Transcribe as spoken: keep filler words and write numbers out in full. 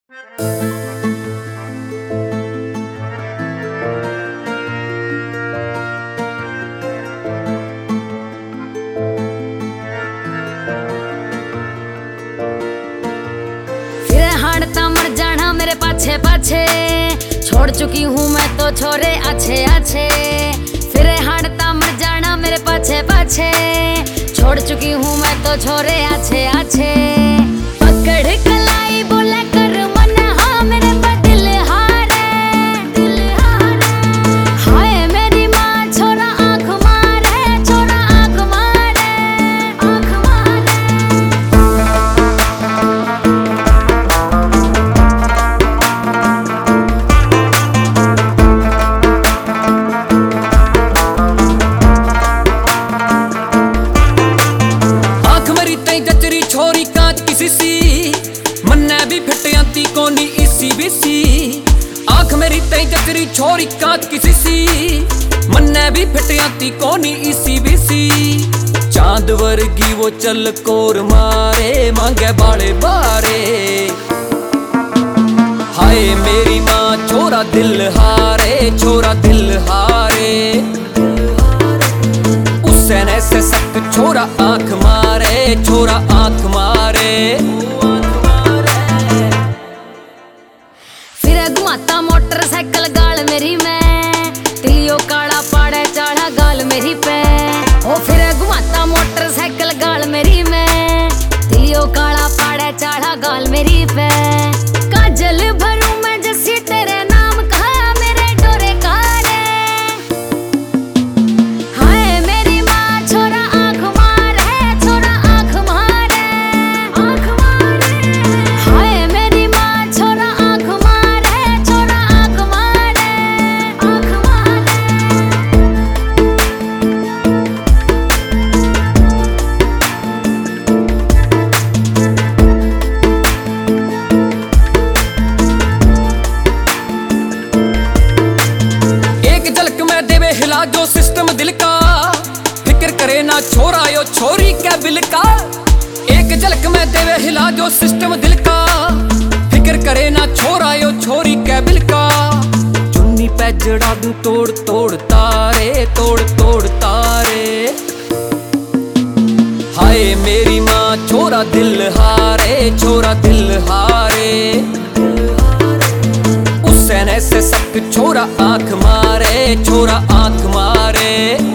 मर जाना मेरे पाछे पाछे, छोड़ चुकी हूँ मैं तो छोरे अच्छे अच्छे। फिर हाड़ता मर जाना मेरे पाछे पाछे, छोड़ चुकी हूँ मैं तो छोरे अच्छे अच्छे। पकड़ कलाई बोले कर मन हाँ मेरे बदिल हारे, दिल हारे। हाय मेरी माँ छोरा आँख मारे, छोरा आँख मारे, आँख मारे। छोरी कांच की सीसी मन्ने भी फिट आंती कोनी इसी बीसी। आंख मेरी तई जचरी छोरी कांच की सीसी मन्ने भी फिट आंती कोनी इसी बीसी। चांद वर्गी वो चल कोर मारे, मांगे बाले बारे। हाय मेरी माँ छोरा दिल हारे, छोरा दिल हारे। से सक छोरा आंख मारे, छोरा आंख मारे। फिर घुमाता मोटरसाइकिल गाल मेरी में, तिलियो काला पाड़े चाढ़ा गाल मेरी पे। ओ फिर घुमाता मोटरसाइकिल गाल मेरी में, तिलियो काला पाड़े चाढ़ा गाल मेरी पे। काजल भरूं मैं जैसी तेरे नाम कहा मेरे डोरे कारे। हाय मेरी माँ छोरा आंख मारे, छोरा आंख मारे, आंख मारे। हाय मेरी माँ छोरा आंख मारे, छोरा आंख मारे, आंख मारे। एक झलक में देवे हिला जो सिस्टम दिल का, फिक्र करे ना छोरा यो छोरी क्या बिल का। एक झलक में देवे हिला जो सिस्टम दिल का, फिक्र करे ना छोरा यो छोरी क्या बिल का। चुन्नी पे जड़ा दूं तोड़ तोड़ तारे, तोड़ तोड़ तारे। हाय मेरी माँ छोरा दिल हारे, छोरा दिल हारे। उसने से सक छोरा आंख मारे, छोरा आंख मारे।